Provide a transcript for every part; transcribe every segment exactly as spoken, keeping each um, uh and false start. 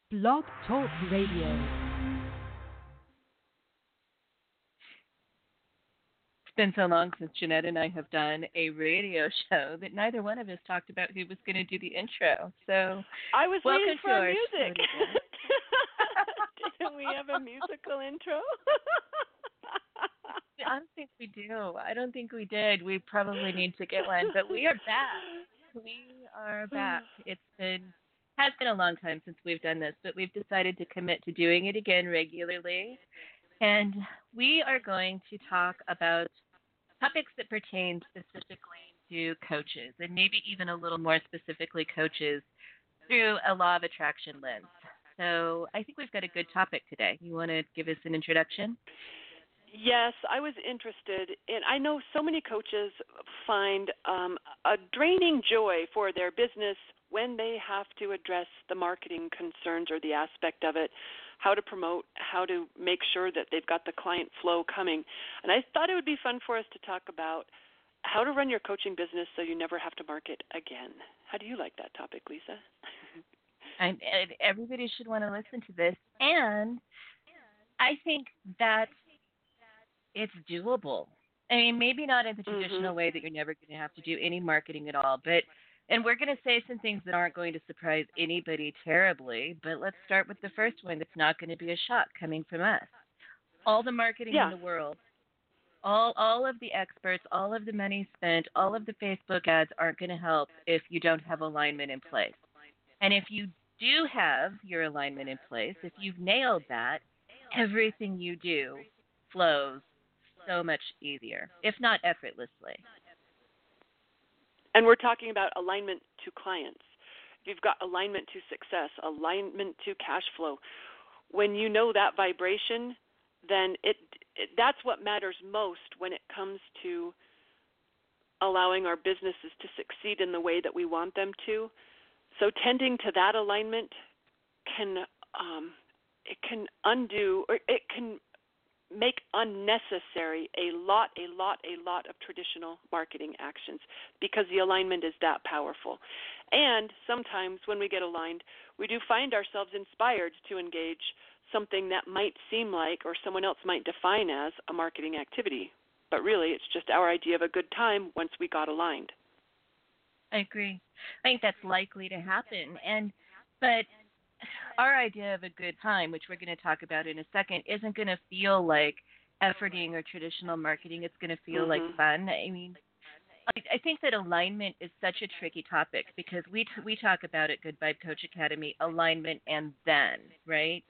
Blog Talk Radio. It's been so long since Jeanette and I have done a radio show that neither one of us talked about who was going to do the intro. So, I was waiting welcome to for our our show music. today. Didn't we have a musical intro? I don't think we do. I don't think we did. We probably need to get one, but we are back. We are back. It's been has been a long time since we've done this, but we've decided to commit to doing it again regularly. And we are going to talk about topics that pertain specifically to coaches, and maybe even a little more specifically coaches through a law of attraction lens. So I think we've got a good topic today. You want to give us an introduction? Yes, I was interested in. I know so many coaches find um, a draining joy for their business when they have to address the marketing concerns or the aspect of it, how to promote, how to make sure that they've got the client flow coming. And I thought it would be fun for us to talk about how to run your coaching business so you never have to market again. How do you like that topic, Lisa? And everybody should want to listen to this. And I think that it's doable. I mean, maybe not in the traditional Mm-hmm. way that you're never going to have to do any marketing at all, but and we're going to say some things that aren't going to surprise anybody terribly, but let's start with the first one that's not going to be a shock coming from us. All the marketing in Yeah. the world, all all of the experts, all of the money spent, all of the Facebook ads aren't going to help if you don't have alignment in place. And if you do have your alignment in place, if you've nailed that, everything you do flows so much easier, if not effortlessly. And we're talking about alignment to clients. You've got alignment to success, alignment to cash flow. When you know that vibration, then it, it that's what matters most when it comes to allowing our businesses to succeed in the way that we want them to. So tending to that alignment can um, it can undo or it can make unnecessary a lot, a lot, a lot of traditional marketing actions because the alignment is that powerful. And sometimes when we get aligned, we do find ourselves inspired to engage something that might seem like or someone else might define as a marketing activity. But really, it's just our idea of a good time once we got aligned. I agree. I think that's likely to happen. And but our idea of a good time, which we're going to talk about in a second, isn't going to feel like efforting or traditional marketing. It's going to feel like Mm-hmm. fun. I mean, I, I think that alignment is such a tricky topic because we t- we talk about at Good Vibe Coach Academy alignment and then, right?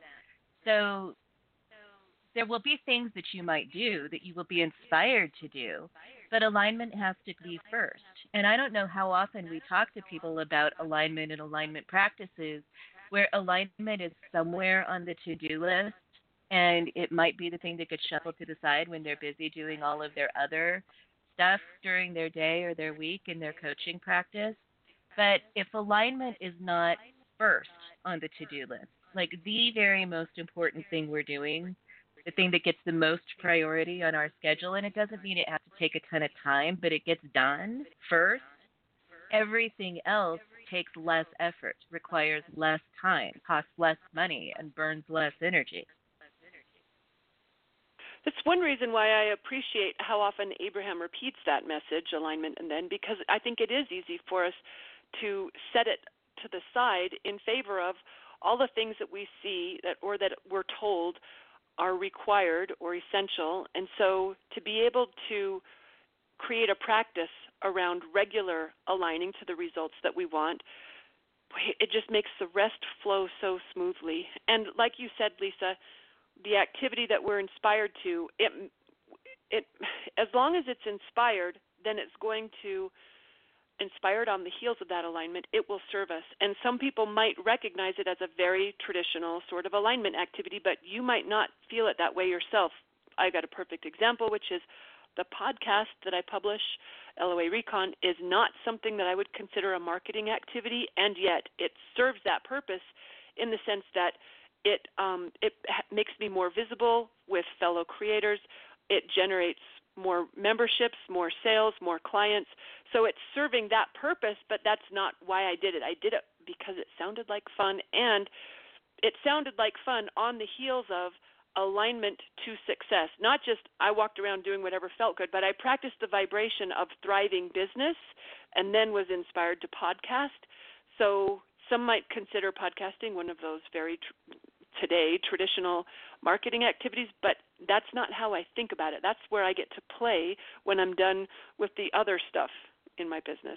So there will be things that you might do that you will be inspired to do, but alignment has to be first. And I don't know how often we talk to people about alignment and alignment practices where alignment is somewhere on the to-do list and it might be the thing that gets shuffled to the side when they're busy doing all of their other stuff during their day or their week in their coaching practice. But if alignment is not first on the to-do list, like the very most important thing we're doing, the thing that gets the most priority on our schedule, and it doesn't mean it has to take a ton of time, but it gets done first, everything else takes less effort, requires less time, costs less money, and burns less energy. That's one reason why I appreciate how often Abraham repeats that message, alignment and then, because I think it is easy for us to set it to the side in favor of all the things that we see that or that we're told are required or essential. And so to be able to create a practice around regular aligning to the results that we want, it just makes the rest flow so smoothly. And like you said, Lisa, the activity that we're inspired to, it, it, as long as it's inspired, then it's going to, inspired on the heels of that alignment, it will serve us. And some people might recognize it as a very traditional sort of alignment activity, but you might not feel it that way yourself. I got a perfect example, which is the podcast that I publish, L O A Recon, is not something that I would consider a marketing activity, and yet it serves that purpose in the sense that it um, it makes me more visible with fellow creators. It generates more memberships, more sales, more clients. So it's serving that purpose, but that's not why I did it. I did it because it sounded like fun, and it sounded like fun on the heels of alignment to success. Not just I walked around doing whatever felt good, but I practiced the vibration of thriving business and then was inspired to podcast. So some might consider podcasting one of those very tr- today traditional marketing activities, but that's not how I think about it. That's where I get to play when I'm done with the other stuff in my business.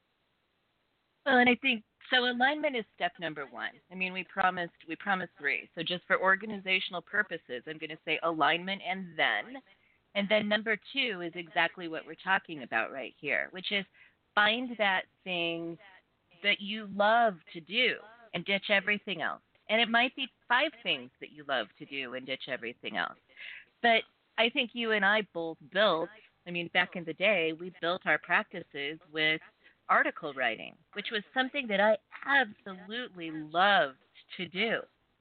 Well, and I think so. Alignment is step number one. I mean, we promised we promised three. So just for organizational purposes, I'm going to say alignment and then, and then number two is exactly what we're talking about right here, which is find that thing that you love to do and ditch everything else. And it might be five things that you love to do and ditch everything else. But I think you and I both built, I mean, back in the day, we built our practices with article writing, which was something that I absolutely loved to do.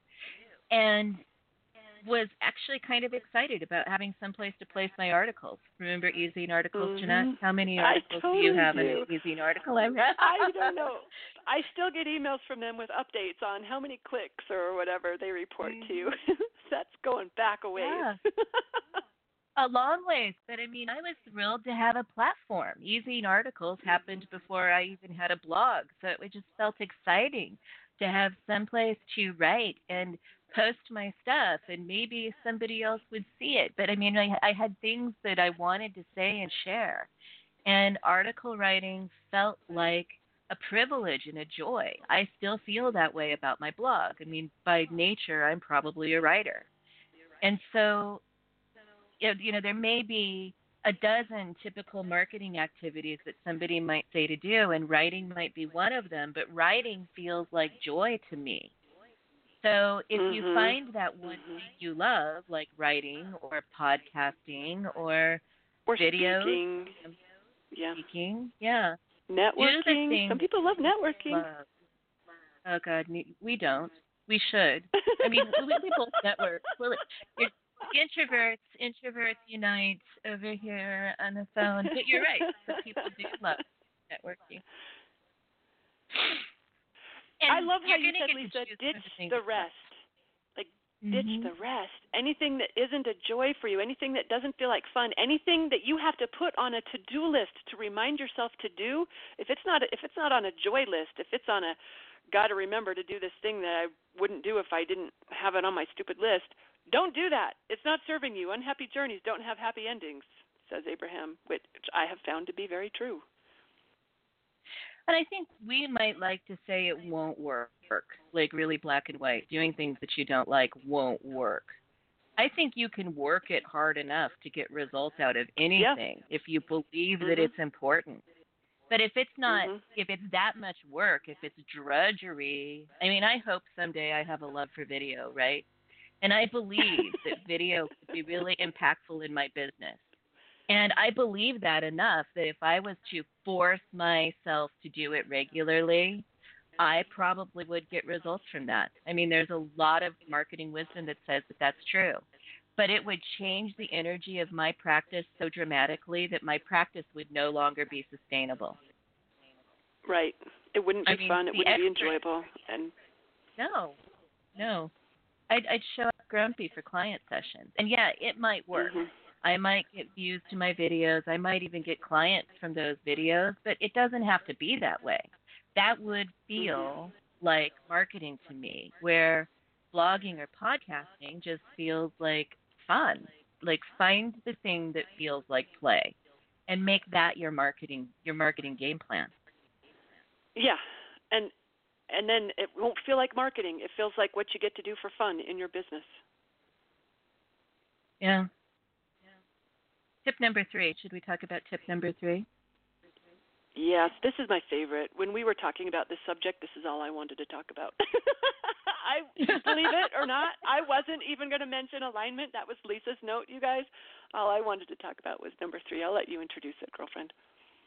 And was actually kind of excited about having someplace to place my articles. Remember e-zine articles, mm-hmm. Jeanette? How many articles totally do you have do. in an e-zine article I've read? I don't know. I still get emails from them with updates on how many clicks or whatever they report mm-hmm. to you. That's going back a ways. Yeah. A long ways. But, I mean, I was thrilled to have a platform. e-zine articles happened before I even had a blog, so it just felt exciting to have someplace to write and post my stuff, and maybe somebody else would see it. But I mean, I, I had things that I wanted to say and share, and article writing felt like a privilege and a joy. I still feel that way about my blog. I mean, by nature, I'm probably a writer. And so, you know, there may be a dozen typical marketing activities that somebody might say to do, and writing might be one of them, but writing feels like joy to me. So if mm-hmm. you find that one thing you love, like writing or podcasting or, or videos, speaking, yeah, speaking, yeah, networking. Some people love networking. Love. Oh God, we don't. We should. I mean, we, we both network. We're, you're, introverts, introverts unite over here on the phone. But you're right. Some people do love networking. And I love how you said, Lisa, ditch the rest. Like, mm-hmm. ditch the rest. Anything that isn't a joy for you, anything that doesn't feel like fun, anything that you have to put on a to-do list to remind yourself to do, if it's not if it's not on a joy list, if it's on a got to remember to do this thing that I wouldn't do if I didn't have it on my stupid list, don't do that. It's not serving you. Unhappy journeys don't have happy endings, says Abraham, which I have found to be very true. And I think we might like to say it won't work, like really black and white. Doing things that you don't like won't work. I think you can work it hard enough to get results out of anything yeah. if you believe mm-hmm. that it's important. But if it's not, mm-hmm. if it's that much work, if it's drudgery, I mean, I hope someday I have a love for video, right? And I believe that video could be really impactful in my business. And I believe that enough that if I was to force myself to do it regularly, I probably would get results from that. I mean, there's a lot of marketing wisdom that says that that's true. But it would change the energy of my practice so dramatically that my practice would no longer be sustainable. Right. It wouldn't be I mean, fun. It wouldn't extra, be enjoyable. And No, no. I'd, I'd show up grumpy for client sessions. And, yeah, it might work. Mm-hmm. I might get views to my videos. I might even get clients from those videos, but it doesn't have to be that way. That would feel mm-hmm. like marketing to me, where blogging or podcasting just feels like fun. Like, find the thing that feels like play and make that your marketing your marketing game plan. Yeah. And and then it won't feel like marketing. It feels like what you get to do for fun in your business. Yeah. Tip number three. Should we talk about tip number three? Yes, this is my favorite. When we were talking about this subject, this is all I wanted to talk about. I believe it or not, I wasn't even going to mention alignment. That was Lisa's note, you guys. All I wanted to talk about was number three. I'll let you introduce it, girlfriend.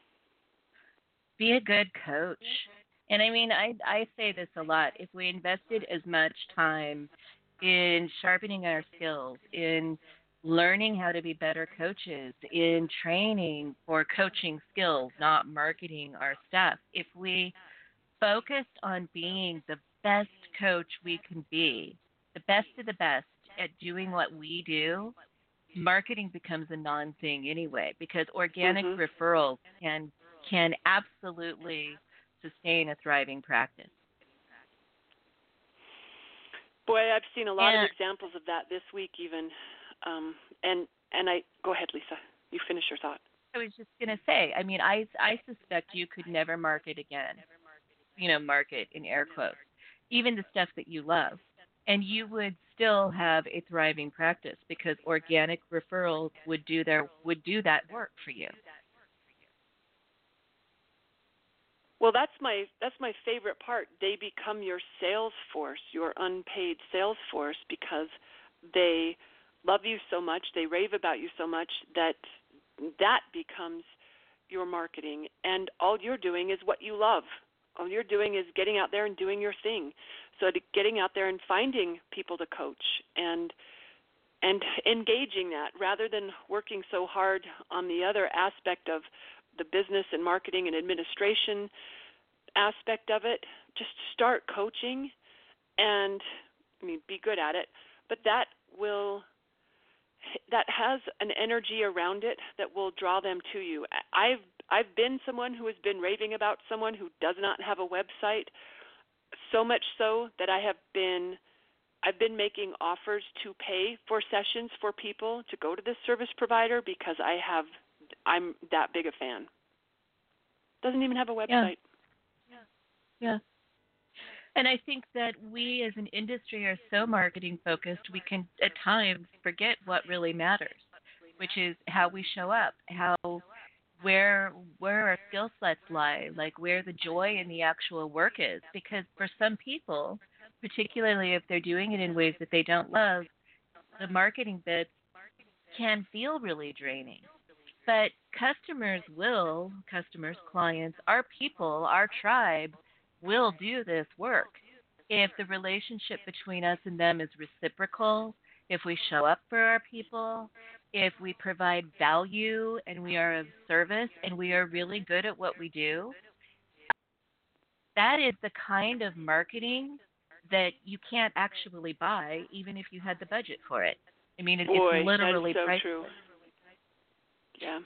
Be a good coach. And I mean, I I say this a lot. If we invested as much time in sharpening our skills, in learning how to be better coaches, in training for coaching skills, not marketing our stuff, if we focused on being the best coach we can be, the best of the best at doing what we do, marketing becomes a non-thing anyway, because organic Mhm. referrals can can absolutely sustain a thriving practice. Boy, I've seen a lot And of examples of that this week even. Um, and and I go ahead, Lisa. You finish your thought. I was just going to say, I mean, I I suspect you could never market again. You know, market in air quotes, even the stuff that you love, and you would still have a thriving practice because organic referrals would do their would do that work for you. Well, that's my that's my favorite part. They become your sales force, your unpaid sales force, because they love you so much, they rave about you so much that that becomes your marketing. And all you're doing is what you love. All you're doing is getting out there and doing your thing. So to getting out there and finding people to coach and and engaging that rather than working so hard on the other aspect of the business and marketing and administration aspect of it. Just start coaching and I mean be good at it, but that will that has an energy around it that will draw them to you. I've I've been someone who has been raving about someone who does not have a website, so much so that I have been I've been making offers to pay for sessions for people to go to this service provider because I have I'm that big a fan. Doesn't even have a website. Yeah. Yeah. And I think that we as an industry are so marketing focused, we can at times forget what really matters, which is how we show up, how where where our skill sets lie, like where the joy in the actual work is. Because for some people, particularly if they're doing it in ways that they don't love, the marketing bits can feel really draining. But customers will, customers, clients, our people, our tribe will do this work. If the relationship between us and them is reciprocal, if we show up for our people, if we provide value and we are of service and we are really good at what we do, that is the kind of marketing that you can't actually buy even if you had the budget for it. I mean, it, Boy, it's literally that is so priceless. true. Yeah.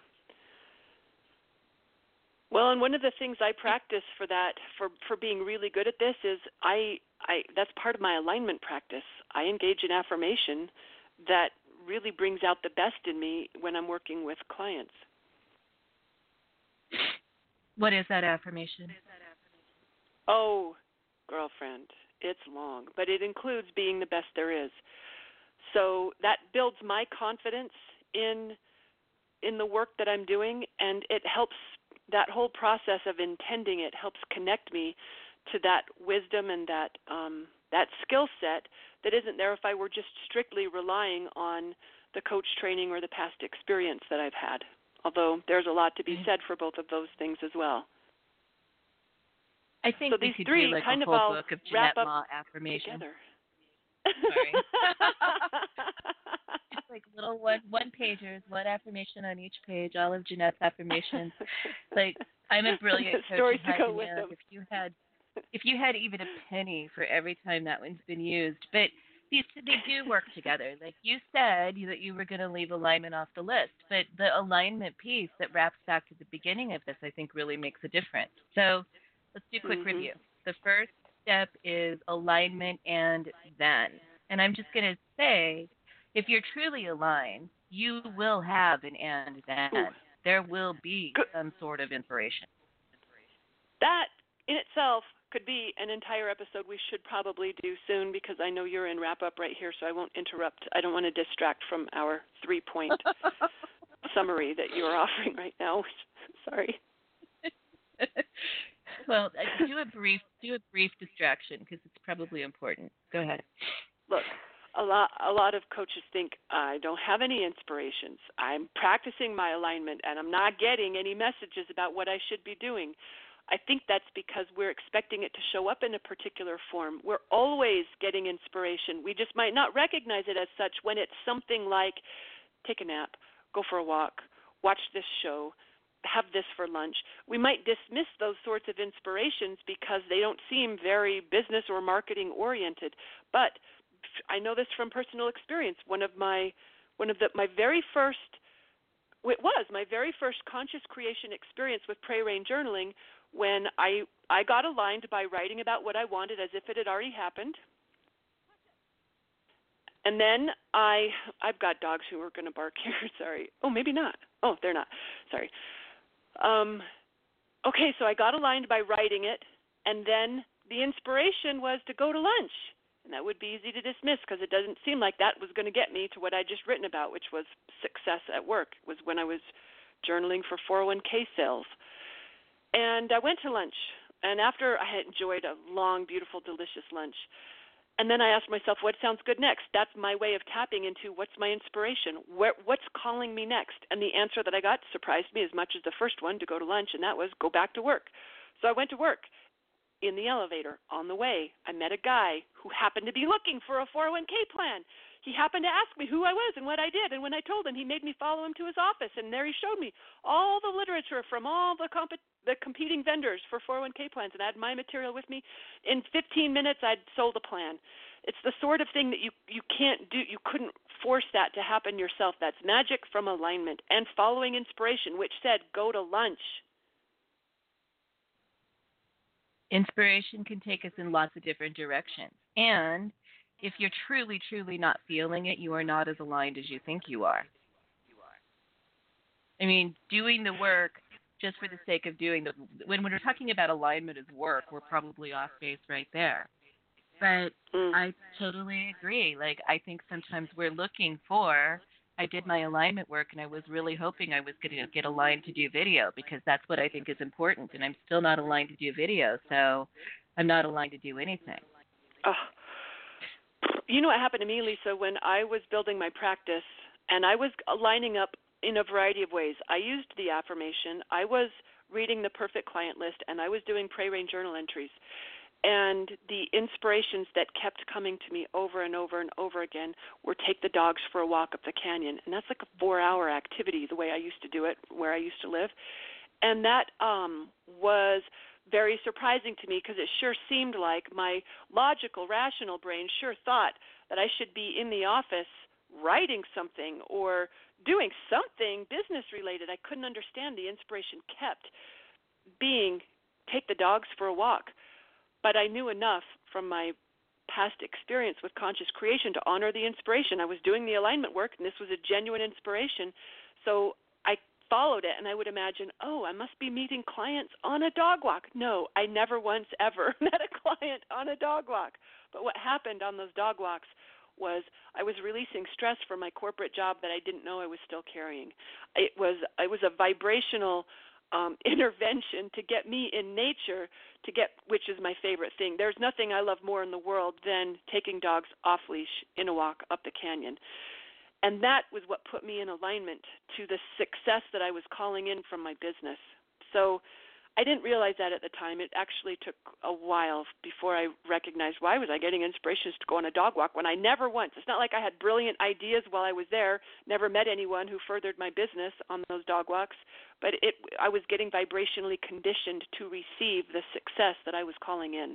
Well, and one of the things I practice for that, for, for being really good at this, is I, I that's part of my alignment practice. I engage in affirmation that really brings out the best in me when I'm working with clients. What is that affirmation? Oh, girlfriend, it's long, but it includes being the best there is. So that builds my confidence in in the work that I'm doing, and it helps. That whole process of intending it helps connect me to that wisdom and that um, that skill set that isn't there if I were just strictly relying on the coach training or the past experience that I've had. Although there's a lot to be said for both of those things as well. I think so we these could three do like kind a of whole all book of wrap Jeanette up Law affirmations. together. Sorry. Just like little one one pagers, one affirmation on each page, all of Jeanette's affirmations. Like I'm a brilliant coach Stories in to high go with demand. them. If you had if you had even a penny for every time that one's been used. But these they do work together. Like you said that you were going to leave alignment off the list, but the alignment piece that wraps back to the beginning of this, I think, really makes a difference. So let's do a quick Mm-hmm. review. The first step is alignment and then. And I'm just going to say, if you're truly aligned, you will have an and then. Ooh. There will be Good. some sort of inspiration. That in itself could be an entire episode we should probably do soon because I know you're in wrap up right here, so I won't interrupt. I don't want to distract from our three point summary that you're offering right now. Sorry. Well, uh, do a brief do a brief distraction because it's probably important. Go ahead. Look, a lot a lot of coaches think I don't have any inspirations. I'm practicing my alignment and I'm not getting any messages about what I should be doing. I think that's because we're expecting it to show up in a particular form. We're always getting inspiration. We just might not recognize it as such when it's something like take a nap, go for a walk, watch this show, have this for lunch. We might dismiss those sorts of inspirations because they don't seem very business or marketing oriented. But I know this from personal experience. One of my one of the my very first it was my very first conscious creation experience with Pray Rain journaling when I I got aligned by writing about what I wanted as if it had already happened. And then I I've got dogs who are going to bark here. Sorry. Oh, maybe not. Oh, they're not. Sorry. Um, okay, so I got aligned by writing it, and then the inspiration was to go to lunch. And that would be easy to dismiss because it doesn't seem like that was going to get me to what I just written about, which was success at work. It was when I was journaling for four oh one k sales. And I went to lunch, and after I had enjoyed a long, beautiful, delicious lunch, and then I asked myself, what sounds good next? That's my way of tapping into what's my inspiration, Where, what's calling me next. And the answer that I got surprised me as much as the first one, to go to lunch, and that was go back to work. So I went to work. In the elevator, on the way, I met a guy who happened to be looking for a four oh one k plan. He happened to ask me who I was and what I did, and when I told him, he made me follow him to his office, and there he showed me all the literature from all the comp- the competing vendors for four oh one k plans, and I had my material with me. In fifteen minutes, I'd sold a plan. It's the sort of thing that you, you can't do. You couldn't force that to happen yourself. That's magic from alignment and following inspiration, which said, go to lunch. Inspiration can take us in lots of different directions. And if you're truly, truly not feeling it, you are not as aligned as you think you are. I mean, doing the work just for the sake of doing the when we're talking about alignment as work, we're probably off base right there. But mm. I totally agree. Like, I think sometimes we're looking for, I did my alignment work, and I was really hoping I was going to get aligned to do video because that's what I think is important, and I'm still not aligned to do video, so I'm not aligned to do anything. Oh. You know what happened to me, Lisa, when I was building my practice, and I was lining up in a variety of ways. I used the affirmation, I was reading the perfect client list, and I was doing Pray Rain journal entries. And the inspirations that kept coming to me over and over and over again were take the dogs for a walk up the canyon. And that's like a four-hour activity, the way I used to do it, where I used to live. And that um, was very surprising to me because it sure seemed like my logical, rational brain sure thought that I should be in the office writing something or doing something business-related. I couldn't understand. The inspiration kept being take the dogs for a walk. But I knew enough from my past experience with conscious creation to honor the inspiration. I was doing the alignment work, and this was a genuine inspiration. So I followed it, and I would imagine, oh, I must be meeting clients on a dog walk. No, I never once ever met a client on a dog walk. But what happened on those dog walks was I was releasing stress from my corporate job that I didn't know I was still carrying. It was it was a vibrational um, intervention to get me in nature, to get, which is my favorite thing. There's nothing I love more in the world than taking dogs off leash in a walk up the canyon. And that was what put me in alignment to the success that I was calling in from my business. So I didn't realize that at the time. It actually took a while before I recognized why was I getting inspirations to go on a dog walk when I never once, it's not like I had brilliant ideas while I was there, never met anyone who furthered my business on those dog walks, but it, I was getting vibrationally conditioned to receive the success that I was calling in.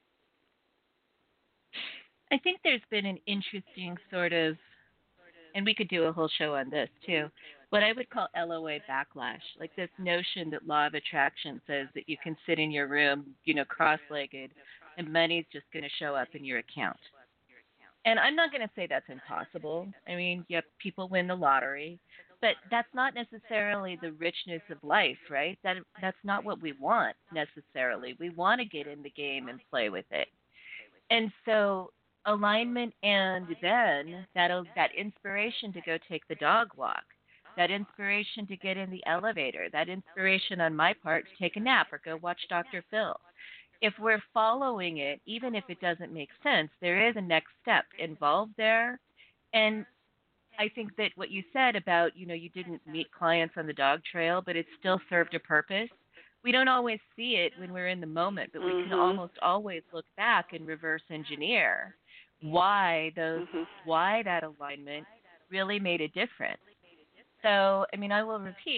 I think there's been an interesting sort of, and we could do a whole show on this too, what I would call L O A backlash, like this notion that law of attraction says that you can sit in your room, you know, cross-legged, and money's just going to show up in your account. And I'm not going to say that's impossible. I mean, yep, people win the lottery, but that's not necessarily the richness of life, right? That that's not what we want necessarily. We want to get in the game and play with it. And so alignment and then that that inspiration to go take the dog walk, that inspiration to get in the elevator, that inspiration on my part to take a nap or go watch Doctor Phil. If we're following it, even if it doesn't make sense, there is a next step involved there. And I think that what you said about, you know, you didn't meet clients on the dog trail, but it still served a purpose. We don't always see it when we're in the moment, but we mm-hmm. can almost always look back and reverse engineer why those, mm-hmm. why that alignment really made a difference. So, I mean, I will repeat,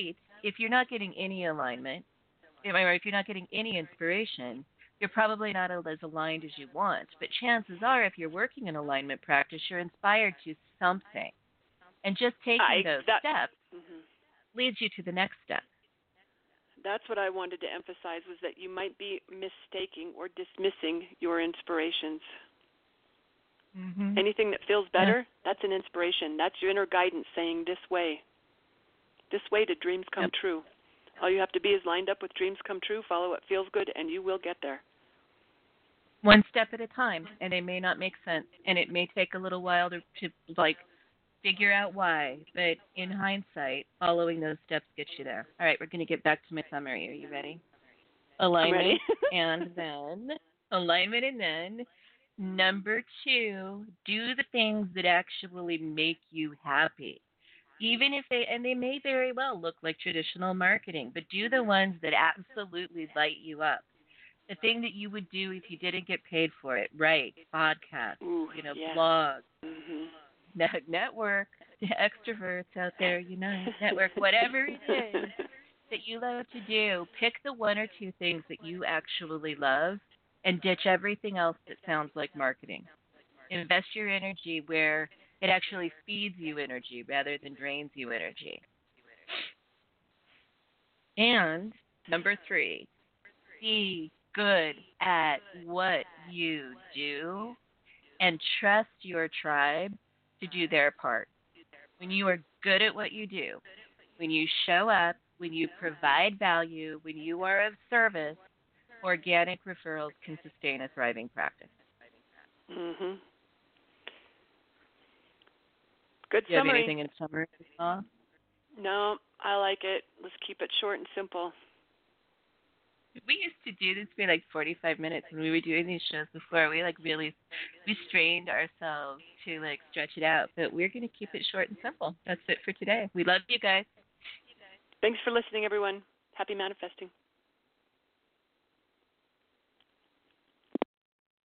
if you're not getting any alignment, or if you're not getting any inspiration, you're probably not as aligned as you want. But chances are, if you're working in alignment practice, you're inspired to something. And just taking I, those that, steps mm-hmm. leads you to the next step. That's what I wanted to emphasize, was that you might be mistaking or dismissing your inspirations. Mm-hmm. Anything that feels better, yeah. that's an inspiration. That's your inner guidance saying, this way. This way do dreams come yep. true. All you have to be is lined up with dreams come true, follow what feels good, and you will get there. One step at a time, and they may not make sense, and it may take a little while to, to like, figure out why. But in hindsight, following those steps gets you there. All right, we're going to get back to my summary. Are you ready? Alignment, I'm ready. and then alignment, and then number two, do the things that actually make you happy. Even if they, and they may very well look like traditional marketing, but do the ones that absolutely light you up. The thing that you would do if you didn't get paid for it, right? Podcasts, Ooh, you know, yeah. blogs, Mm-hmm. net- network, extroverts out there, unite, network, whatever it is that you love to do. Pick the one or two things that you actually love and ditch everything else that sounds like marketing. Invest your energy where it actually feeds you energy rather than drains you energy. And number three, be good at what you do and trust your tribe to do their part. When you are good at what you do, when you show up, when you provide value, when you are of service, organic referrals can sustain a thriving practice. Mm-hmm. Good Do you summary. have anything in summary? Uh? No, I like it. Let's keep it short and simple. We used to do this for like forty-five minutes when we were doing these shows before. We like really, we strained ourselves to like stretch it out, but we're going to keep it short and simple. That's it for today. We love you guys. Thanks for listening, everyone. Happy manifesting.